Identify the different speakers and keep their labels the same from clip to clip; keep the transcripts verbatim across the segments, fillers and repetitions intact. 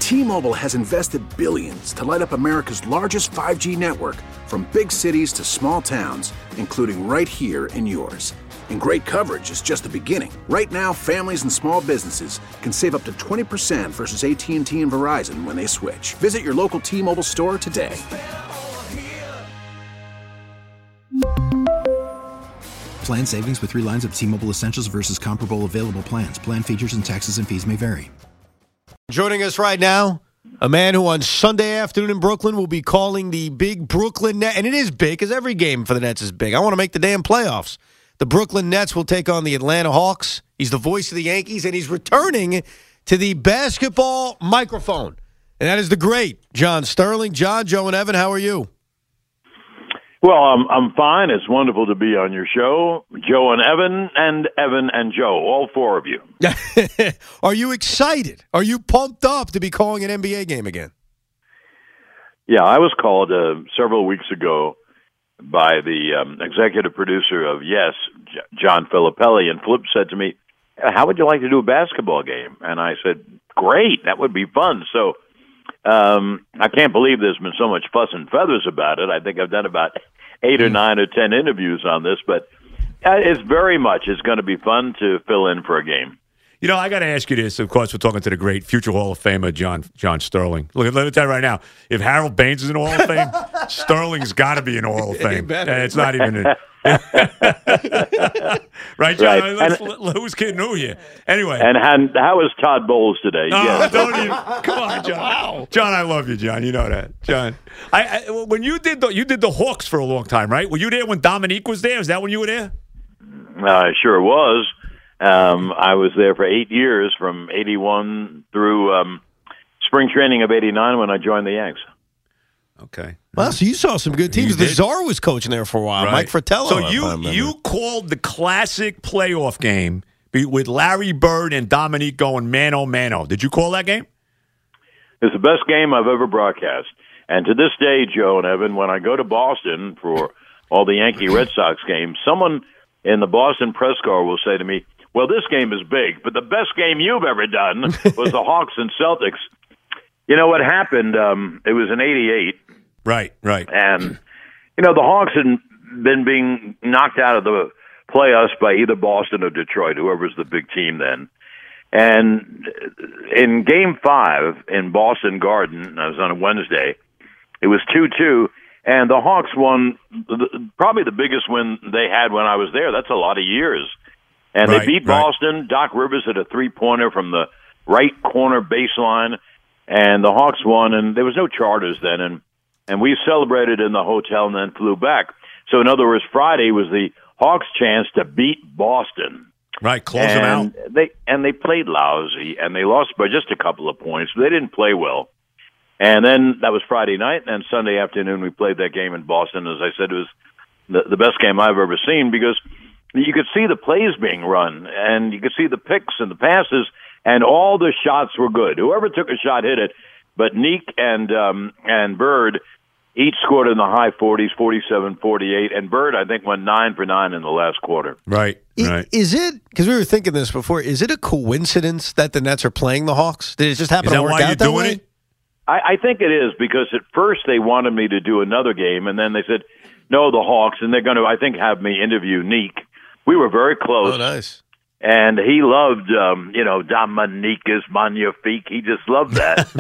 Speaker 1: T-Mobile has invested billions to light up America's largest five G network, from big cities to small towns, including right here in yours. And great coverage is just the beginning. Right now, families and small businesses can save up to twenty percent versus A T and T and Verizon when they switch. Visit your local T-Mobile store today.
Speaker 2: Plan savings with three lines of T-Mobile Essentials versus comparable available plans. Plan features and taxes and fees may vary.
Speaker 3: Joining us right now, a man who on Sunday afternoon in Brooklyn will be calling the big Brooklyn Nets. And it is big because every game for the Nets is big. I want to make the damn playoffs. The Brooklyn Nets will take on the Atlanta Hawks. He's the voice of the Yankees, and he's returning to the basketball microphone. And that is the great John Sterling. John, Joe, and Evan, how are you?
Speaker 4: Well, I'm I'm fine. It's wonderful to be on your show. Joe and Evan, and Evan and Joe, all four of you.
Speaker 3: Are you excited? Are you pumped up to be calling an N B A game again?
Speaker 4: Yeah, I was called uh, several weeks ago by the um, executive producer of Yes, J- John Filippelli, and Flip said to me, how would you like to do a basketball game? And I said, great, that would be fun. So um, I can't believe there's been so much fuss and feathers about it. I think I've done about eight or nine or ten interviews on this, but uh, it's very much, it's going to be fun to fill in for a game.
Speaker 5: You know, I got to ask you this. Of course, we're talking to the great future Hall of Famer, John John Sterling. Look, let me tell you right now, if Harold Baines is in the Hall of Fame, Sterling's got to be in the Hall of Fame. And it's not even a, right, John?
Speaker 4: Right.
Speaker 5: Let's,
Speaker 4: And,
Speaker 5: who's kidding who here? Anyway.
Speaker 4: And, and how is Todd Bowles today?
Speaker 5: Oh,
Speaker 4: yes.
Speaker 5: don't even, come on, John. Wow. John, I love you, John. You know that, John. I, I when you did the you did the Hawks for a long time, right? Were you there when Dominique was there? Is that when you were there?
Speaker 4: I sure was. Um, I was there for eight years, from eighty-one through um, spring training of eighty-nine when I joined the Yanks.
Speaker 5: Okay.
Speaker 3: Well, so you saw some good teams.
Speaker 5: You
Speaker 3: The
Speaker 5: did.
Speaker 3: Czar was coaching there for a while.
Speaker 5: Right.
Speaker 3: Mike Fratello.
Speaker 5: So
Speaker 3: if I
Speaker 5: you
Speaker 3: remember.
Speaker 5: you called the classic playoff game be- with Larry Bird and Dominique going mano mano. Did you call that game?
Speaker 4: It's the best game I've ever broadcast. And to this day, Joe and Evan, when I go to Boston for all the Yankee Red Sox games, someone in the Boston press car will say to me, well, this game is big, but the best game you've ever done was the Hawks and Celtics. You know what happened? Um, it was in eighty-eight.
Speaker 5: Right, right.
Speaker 4: And, you know, the Hawks had been being knocked out of the playoffs by either Boston or Detroit, whoever's the big team then. And in Game five in Boston Garden, I was on a Wednesday, it was two two, and the Hawks won the, probably the biggest win they had when I was there. That's a lot of years. And
Speaker 5: right,
Speaker 4: they beat
Speaker 5: right.
Speaker 4: Boston. Doc Rivers hit a three-pointer from the right corner baseline, and the Hawks won, and there was no charters then, and, and we celebrated in the hotel and then flew back. So, in other words, Friday was the Hawks' chance to beat Boston.
Speaker 5: Right, close
Speaker 4: and
Speaker 5: them out.
Speaker 4: They, and they played lousy, and they lost by just a couple of points. They didn't play well. And then that was Friday night, and Sunday afternoon we played that game in Boston. As I said, it was the, the best game I've ever seen because you could see the plays being run, and you could see the picks and the passes, and all the shots were good. Whoever took a shot hit it, but Neek and um, and Bird each scored in the high forties, forty-seven, forty-eight, and Bird, I think, went nine for nine in the last quarter.
Speaker 5: Right,
Speaker 3: I-
Speaker 5: right.
Speaker 3: Is it, because we were thinking this before, is it a coincidence that the Nets are playing the Hawks? Did it just happen
Speaker 5: Is that
Speaker 3: to work
Speaker 5: why
Speaker 3: out
Speaker 5: you're
Speaker 3: that
Speaker 5: doing
Speaker 3: way?
Speaker 5: it?
Speaker 4: I, I think it is because at first they wanted me to do another game, and then they said, no, the Hawks, and they're going to, I think, have me interview Neek. We were very close.
Speaker 3: Oh, nice.
Speaker 4: And he loved, um, you know, Dominique is magnifique. He just loved that.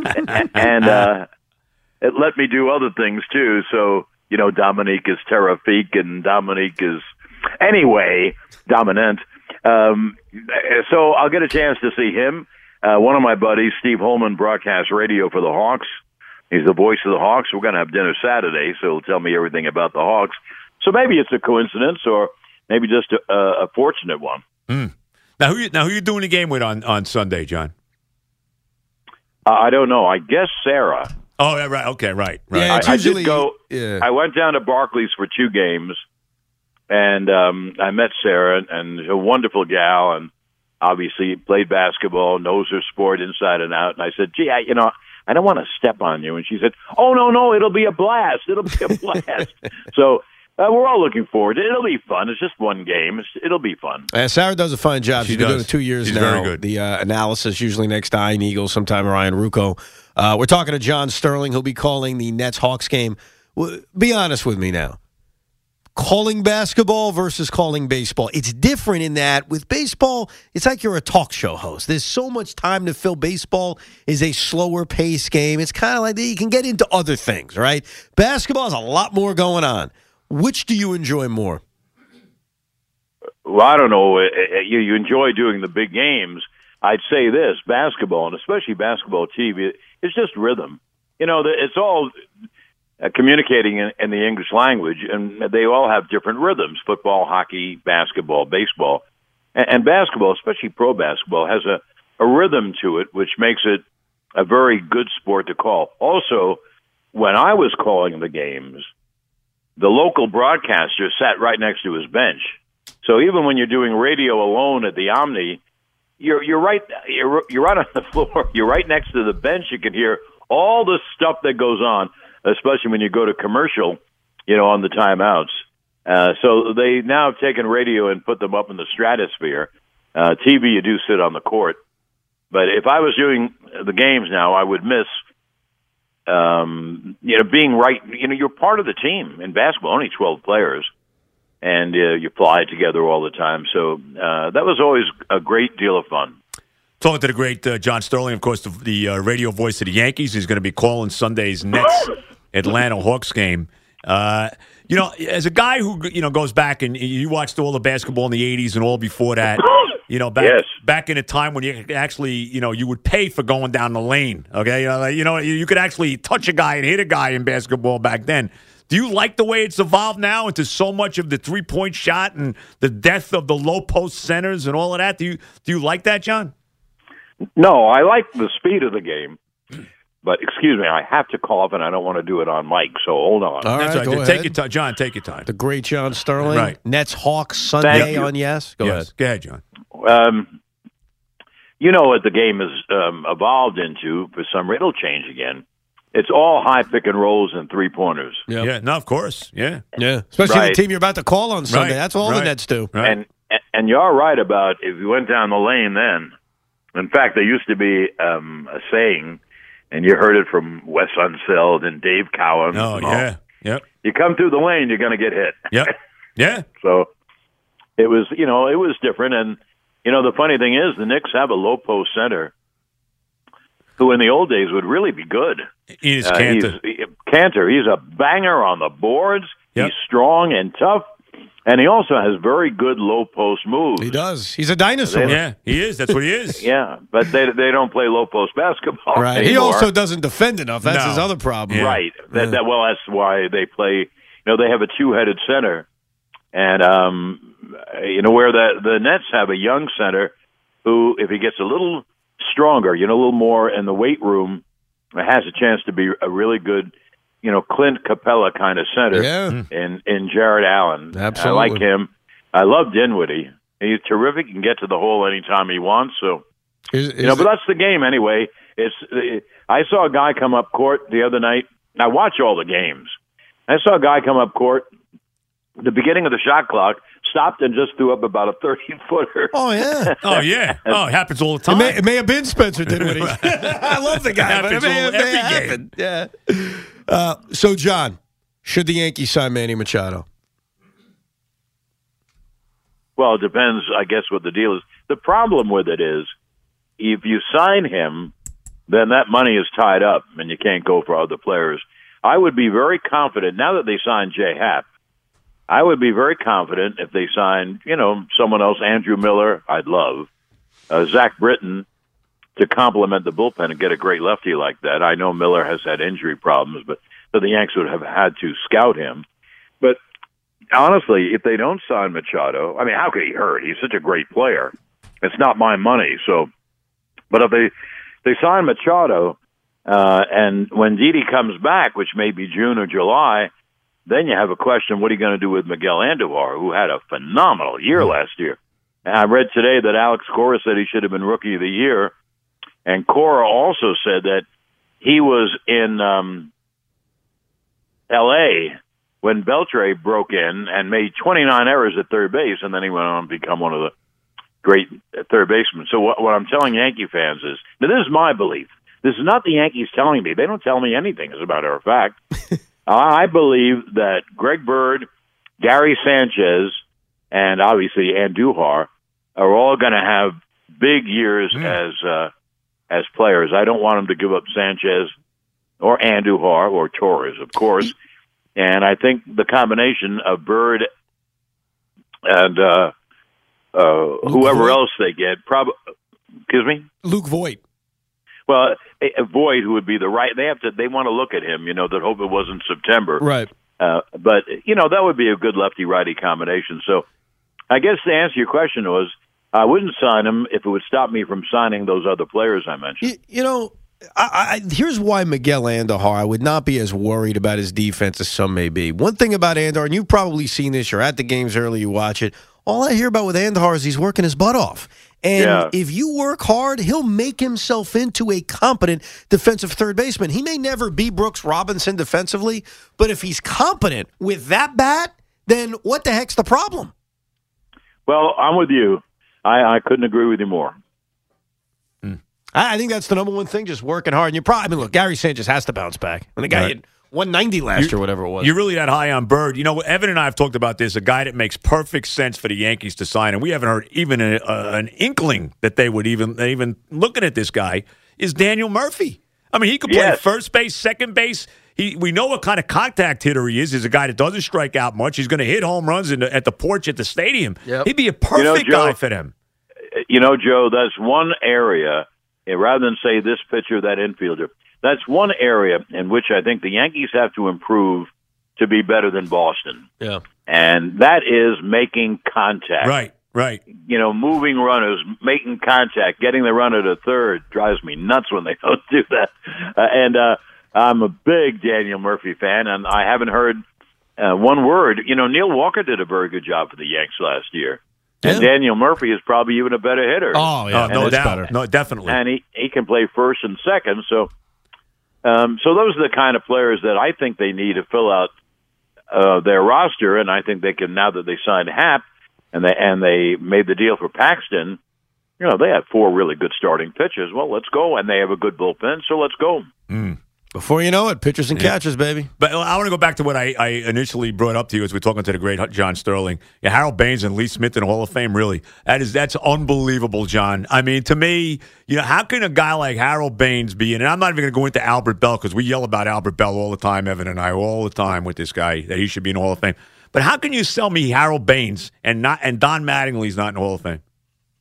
Speaker 4: and uh, it let me do other things, too. So, you know, Dominique is terrifique and Dominique is, anyway, dominant. Um, so I'll get a chance to see him. Uh, one of my buddies, Steve Holman, broadcasts radio for the Hawks. He's the voice of the Hawks. We're going to have dinner Saturday, so he'll tell me everything about the Hawks. So maybe it's a coincidence or maybe just a, a fortunate one.
Speaker 5: Mm. Now, who you, now who you doing the game with on, on Sunday, John?
Speaker 4: Uh, I don't know. I guess Sarah.
Speaker 5: Oh, yeah, right. Okay, right, right.
Speaker 3: Yeah,
Speaker 4: I,
Speaker 3: it's
Speaker 4: I
Speaker 3: usually-
Speaker 4: did go.
Speaker 3: yeah.
Speaker 4: I went down to Barclays for two games, and um, I met Sarah, and she's a wonderful gal, and obviously played basketball, knows her sport inside and out. And I said, "Gee, I, you know, I don't want to step on you." And she said, "Oh no, no, it'll be a blast. It'll be a blast." So Uh, we're all looking forward to it. It'll be fun. It's just one game. It's, it'll be fun.
Speaker 3: Uh, Sarah does a fine job.
Speaker 5: She
Speaker 3: She's been
Speaker 5: does.
Speaker 3: doing it two years
Speaker 5: She's
Speaker 3: now.
Speaker 5: very good.
Speaker 3: The uh, analysis usually next to Ian Eagles, sometime Ryan Rucco. Uh, we're talking to John Sterling. He'll be calling the Nets-Hawks game. Well, be honest with me now. Calling basketball versus calling baseball. It's different in that with baseball, it's like you're a talk show host. There's so much time to fill. Baseball is a slower pace game. It's kind of like you can get into other things, right? Basketball has a lot more going on. Which do you enjoy more?
Speaker 4: Well, I don't know. You, you enjoy doing the big games. I'd say this, basketball, and especially basketball T V, it's just rhythm. You know, it's all uh, communicating in, in the English language, and they all have different rhythms, football, hockey, basketball, baseball. And, and basketball, especially pro basketball, has a, a rhythm to it, which makes it a very good sport to call. Also, when I was calling the games, the local broadcaster sat right next to his bench. So even when you're doing radio alone at the Omni, you're you're right you're you're right on the floor. You're right next to the bench. You can hear all the stuff that goes on, especially when you go to commercial, you know, on the timeouts. Uh, so they now have taken radio and put them up in the stratosphere. Uh, T V, you do sit on the court. But if I was doing the games now, I would miss, um, you know, being right. You know, you're part of the team in basketball. Only twelve players. And uh, you fly together all the time. So uh, that was always a great deal of fun.
Speaker 5: Talking to the great uh, John Sterling, of course, the, the uh, radio voice of the Yankees. He's going to be calling Sunday's Nets Atlanta Hawks game. Uh, you know, as a guy who you know goes back and you watched all the basketball in the eighties and all before that. You know, back
Speaker 4: yes.
Speaker 5: back in a time when you actually, you know, you would pay for going down the lane. Okay, you know, like, you know, you could actually touch a guy and hit a guy in basketball back then. Do you like the way it's evolved now into so much of the three-point shot and the death of the low-post centers and all of that? Do you do you like that, John?
Speaker 4: No, I like the speed of the game. But, excuse me, I have to cough, and I don't want to do it on mic, so hold on.
Speaker 3: All
Speaker 5: That's
Speaker 3: right,
Speaker 5: right.
Speaker 3: go
Speaker 5: Take
Speaker 3: ahead.
Speaker 5: your time. John, take your time.
Speaker 3: The great John Sterling.
Speaker 5: Right.
Speaker 3: Nets Hawks Sunday
Speaker 4: you.
Speaker 3: on Yes. Go
Speaker 5: yes.
Speaker 3: ahead.
Speaker 5: Go ahead, John.
Speaker 4: Um, you know what the game has um, evolved into for some reason. It'll change again. It's all high pick and rolls and three-pointers.
Speaker 3: Yep.
Speaker 5: Yeah, no, of course. Yeah.
Speaker 3: Yeah. Especially
Speaker 4: Right.
Speaker 3: the team you're about to call on Sunday.
Speaker 5: Right.
Speaker 3: That's all
Speaker 5: Right.
Speaker 3: the Nets do.
Speaker 5: Right.
Speaker 4: And and you're right about if you went down the lane then. In fact, there used to be um, a saying, and you heard it from Wes Unseld and Dave Cowan.
Speaker 5: oh,
Speaker 4: and all.
Speaker 5: yeah. Yep.
Speaker 4: You come through the lane, you're going to get hit.
Speaker 5: Yep. Yeah.
Speaker 4: So it was, you know, it was different. And, you know, the funny thing is the Knicks have a low-post center who in the old days would really be good.
Speaker 5: Enes
Speaker 4: Uh,
Speaker 5: Kanter.
Speaker 4: he's, Cantor, he's a banger on the boards.
Speaker 5: Yep.
Speaker 4: He's strong and tough. And he also has very good low-post moves.
Speaker 3: He does. He's a dinosaur.
Speaker 5: Yeah, he is. That's what he is.
Speaker 4: Yeah, but they they don't play low-post basketball
Speaker 3: Right. He
Speaker 4: anymore.
Speaker 3: also doesn't defend enough. That's
Speaker 5: No.
Speaker 3: his other problem.
Speaker 5: Yeah.
Speaker 4: Right. That,
Speaker 3: Yeah.
Speaker 4: that, well, that's why they play. You know, they have a two-headed center, and um, you know where the the Nets have a young center who, if he gets a little stronger, you know, a little more in the weight room, has a chance to be a really good, you know, Clint Capella kind of center.
Speaker 3: Yeah.
Speaker 4: In in Jared Allen.
Speaker 3: Absolutely.
Speaker 4: I like him. I love Dinwiddie. He's terrific. He can get to the hole anytime he wants. So.
Speaker 3: Is, is
Speaker 4: You know, but
Speaker 3: it-
Speaker 4: that's the game anyway. It's. I saw a guy come up court the other night. I watch all the games. I saw a guy come up court. The beginning of the shot clock stopped and just threw up about a thirty-footer.
Speaker 3: oh, yeah.
Speaker 5: Oh, yeah. Oh, it happens all the
Speaker 3: It
Speaker 5: time.
Speaker 3: may, it may have been Spencer Dinwiddie. I love the guy, but it
Speaker 5: Happens
Speaker 3: may,
Speaker 5: all-
Speaker 3: it may
Speaker 5: every
Speaker 3: have
Speaker 5: game.
Speaker 3: happened. Yeah. Uh, so, John, should the Yankees sign Manny Machado?
Speaker 4: Well, it depends, I guess, what the deal is. The problem with it is, if you sign him, then that money is tied up, and you can't go for other players. I would be very confident, now that they signed Jay Happ, I would be very confident if they signed, you know, someone else, Andrew Miller, I'd love, uh, Zach Britton, to complement the bullpen and get a great lefty like that. I know Miller has had injury problems, but so the Yanks would have had to scout him. But honestly, if they don't sign Machado, I mean, how could he hurt? He's such a great player. It's not my money. So, but if they they sign Machado, uh, and when Didi comes back, which may be June or July, then you have a question: what are you going to do with Miguel Andujar, who had a phenomenal year last year? And I read today that Alex Cora said he should have been Rookie of the Year, and Cora also said that he was in um, L A when Beltre broke in and made twenty-nine errors at third base, and then he went on to become one of the great third basemen. So what, what I'm telling Yankee fans is, now this is my belief. This is not the Yankees telling me. They don't tell me anything, as a matter of fact. I believe that Greg Bird, Gary Sanchez, and obviously Andujar are all going to have big years mm. as uh, as players. I don't want them to give up Sanchez or Andujar or Torres, of course. And I think the combination of Bird and uh, uh, whoever
Speaker 3: Voigt.
Speaker 4: else they get, probably, excuse me,
Speaker 3: Luke Voigt.
Speaker 4: Well, a Voigt, who would be the right, they have to, they want to look at him, you know, that hope it wasn't September.
Speaker 3: Right.
Speaker 4: Uh, but, you know, that would be a good lefty-righty combination. So I guess to answer your question was, I wouldn't sign him if it would stop me from signing those other players I mentioned.
Speaker 3: You, you know, I, I, here's why Miguel Andujar, I would not be as worried about his defense as some may be. One thing about Andujar, and you've probably seen this, you're at the games early, you watch it, all I hear about with Andujar is he's working his butt off. And
Speaker 4: yeah.
Speaker 3: if you work hard, he'll make himself into a competent defensive third baseman. He may never be Brooks Robinson defensively, but if he's competent with that bat, then what the heck's the problem?
Speaker 4: Well, I'm with you. I, I couldn't agree with you more.
Speaker 3: Hmm. I, I think that's the number one thing, just working hard. And you probably, I mean, look, Gary Sanchez has to bounce back. When the guy
Speaker 5: right.
Speaker 3: hit one ninety last
Speaker 5: you're,
Speaker 3: year, whatever it was.
Speaker 5: You're really that high on Bird. You know, Evan and I have talked about this, a guy that makes perfect sense for the Yankees to sign, and we haven't heard even a, a, an inkling that they would even, even looking at this guy, is Daniel Murphy. I mean, he could play
Speaker 4: yes.
Speaker 5: first base, second base. He, we know what kind of contact hitter he is. He's a guy that doesn't strike out much. He's going to hit home runs in the, at the porch at the stadium.
Speaker 3: Yep.
Speaker 5: He'd be a perfect
Speaker 4: you know, Joe,
Speaker 5: guy for them.
Speaker 4: You know, Joe, that's one area, rather than say this pitcher, that infielder, that's one area in which I think the Yankees have to improve to be better than Boston.
Speaker 3: Yeah.
Speaker 4: And that is making contact.
Speaker 5: Right, right.
Speaker 4: You know, moving runners, making contact, getting the runner to third drives me nuts when they don't do that. Uh, and uh, I'm a big Daniel Murphy fan, and I haven't heard uh, one word. You know, Neil Walker did a very good job for the Yanks last year.
Speaker 3: Yeah.
Speaker 4: And Daniel Murphy is probably even a better hitter.
Speaker 3: Oh, yeah.
Speaker 5: Oh, no
Speaker 3: much
Speaker 5: doubt.
Speaker 3: better.
Speaker 5: No, definitely.
Speaker 4: And he, he can play first and second. So um, so those are the kind of players that I think they need to fill out uh, their roster. And I think they can, now that they signed Happ and they, and they made the deal for Paxton, you know, they have four really good starting pitchers. Well, let's go. And they have a good bullpen, so let's go.
Speaker 5: Mm.
Speaker 3: Before you know it, pitchers and
Speaker 5: Yeah.
Speaker 3: catchers, baby.
Speaker 5: But I want to go back to what I, I initially brought up to you as we're talking to the great John Sterling. Yeah, Harold Baines and Lee Smith in the Hall of Fame, really. That is, that's unbelievable, John. I mean, to me, you know, how can a guy like Harold Baines be in, and I'm not even going to go into Albert Bell because we yell about Albert Bell all the time, Evan and I, all the time with this guy, that he should be in the Hall of Fame. But how can you sell me Harold Baines and not and Don Mattingly's not in the Hall of Fame?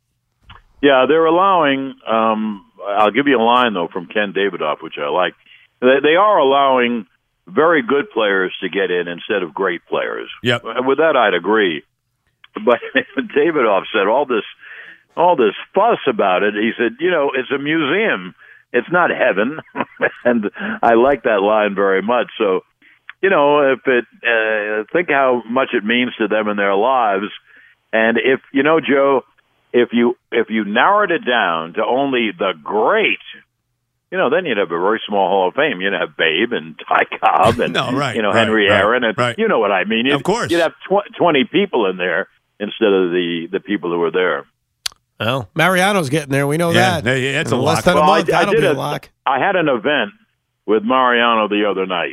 Speaker 4: Yeah, they're allowing, um, I'll give you a line, though, from Ken Davidoff, which I like. They are allowing very good players to get in instead of great players.
Speaker 5: Yep.
Speaker 4: With that, I'd agree. But Davidoff said all this, all this fuss about it. He said, you know, it's a museum. It's not heaven. And I like that line very much. So, you know, if it, uh, think how much it means to them in their lives. And if, you know, Joe, if you, if you narrowed it down to only the great, you know, then you'd have a very small Hall of Fame. You'd have Babe and Ty Cobb and,
Speaker 5: no, right,
Speaker 4: you know,
Speaker 5: right,
Speaker 4: Henry
Speaker 5: right,
Speaker 4: Aaron. And
Speaker 5: right.
Speaker 4: you know what I mean. You'd,
Speaker 5: of course.
Speaker 4: You'd have tw- twenty people in there instead of the, the people who were there.
Speaker 3: Well, Mariano's getting there. We know
Speaker 5: Yeah,
Speaker 3: that.
Speaker 5: yeah, it's
Speaker 3: In
Speaker 5: a
Speaker 3: less
Speaker 5: lock.
Speaker 3: than a
Speaker 4: Well,
Speaker 3: month,
Speaker 4: I, I
Speaker 3: that'll
Speaker 4: did
Speaker 3: be a
Speaker 4: a,
Speaker 3: lock.
Speaker 4: I had an event with Mariano the other night,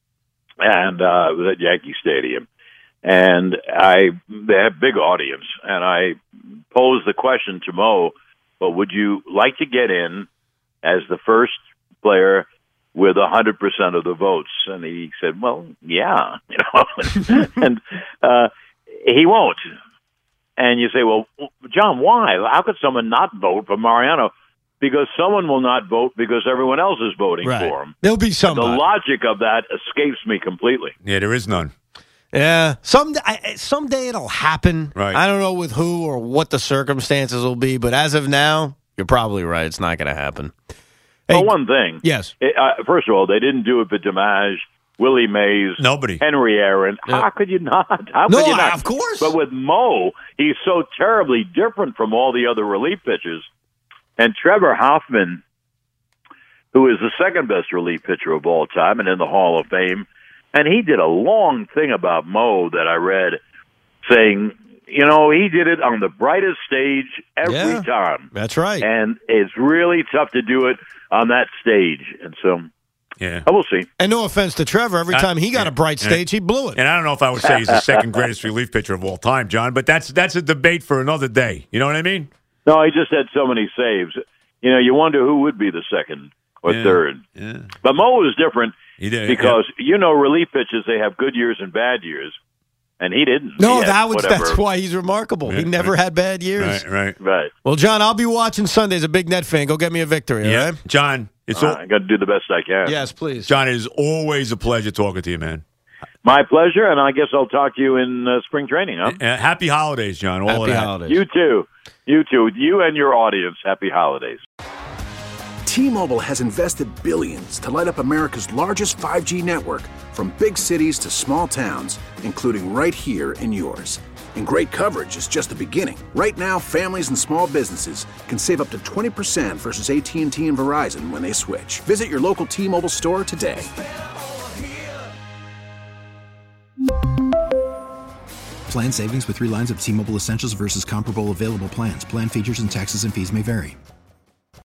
Speaker 4: and uh, it was at Yankee Stadium. And I they had a big audience, and I posed the question to Mo, well, would you like to get in as the first player with one hundred percent of the votes? And he said, well, yeah. you know, And uh, he won't. And you say, well, John, why? How could someone not vote for Mariano? Because someone will not vote because everyone else is voting
Speaker 3: Right.
Speaker 4: for him.
Speaker 3: There'll be
Speaker 4: The
Speaker 3: somebody.
Speaker 4: logic of that escapes me completely.
Speaker 5: Yeah, there is none.
Speaker 3: Yeah, some I, someday it'll happen.
Speaker 5: Right.
Speaker 3: I don't know with who or what the circumstances will be, but as of now, you're probably right. It's not going to happen. Hey,
Speaker 4: Well, one thing.
Speaker 3: yes.
Speaker 4: It, uh, first of all, they didn't do it for DiMaggio, Willie Mays,
Speaker 5: Nobody.
Speaker 4: Henry Aaron.
Speaker 3: Yeah.
Speaker 4: How could you not? How
Speaker 3: No,
Speaker 4: could you not?
Speaker 3: of course.
Speaker 4: But with Mo, he's so terribly different from all the other relief pitchers. And Trevor Hoffman, who is the second best relief pitcher of all time and in the Hall of Fame, And he did a long thing about Mo that I read saying, you know, he did it on the brightest stage every
Speaker 3: Yeah,
Speaker 4: time.
Speaker 3: That's right.
Speaker 4: And it's really tough to do it on that stage. And so,
Speaker 5: Yeah.
Speaker 4: I will see.
Speaker 3: And no offense to Trevor, every
Speaker 5: I-
Speaker 3: time he got
Speaker 5: yeah,
Speaker 3: a bright
Speaker 5: yeah.
Speaker 3: stage, he blew it.
Speaker 5: And I don't know if I would say he's the second greatest relief pitcher of all time, John, but that's that's a debate for another day. You know what I mean?
Speaker 4: No, he just had so many saves. You know, you wonder who would be the second or
Speaker 5: Yeah.
Speaker 4: third.
Speaker 5: Yeah.
Speaker 4: But Mo was different
Speaker 5: He did,
Speaker 4: because, you know, relief pitchers, they have good years and bad years. And he didn't.
Speaker 3: No,
Speaker 4: He had
Speaker 3: that was
Speaker 4: whatever.
Speaker 3: that's why he's remarkable. he
Speaker 5: Yeah,
Speaker 3: never
Speaker 5: right.
Speaker 3: had bad years.
Speaker 5: Right, right.
Speaker 4: Right.
Speaker 3: Well, John, I'll be watching Sunday as a big Net fan. Go get me a victory,
Speaker 5: Yeah.
Speaker 3: all right?
Speaker 5: John, it's
Speaker 4: Uh,
Speaker 5: all,
Speaker 4: I got to do the best I can.
Speaker 3: Yes, please.
Speaker 5: John, it is always a pleasure talking to you, man.
Speaker 4: My pleasure, and I guess I'll talk to you in uh, spring training, huh?
Speaker 5: Uh, happy holidays, John. All
Speaker 3: Happy
Speaker 5: of that.
Speaker 3: holidays.
Speaker 4: You too. You too. You and your audience, happy holidays.
Speaker 1: T-Mobile has invested billions to light up America's largest five G network, from big cities to small towns, including right here in yours. And great coverage is just the beginning. Right now, families and small businesses can save up to twenty percent versus A T and T and Verizon when they switch. Visit your local T-Mobile store today.
Speaker 2: Plan savings with three lines of T-Mobile Essentials versus comparable available plans. Plan features and taxes and fees may vary.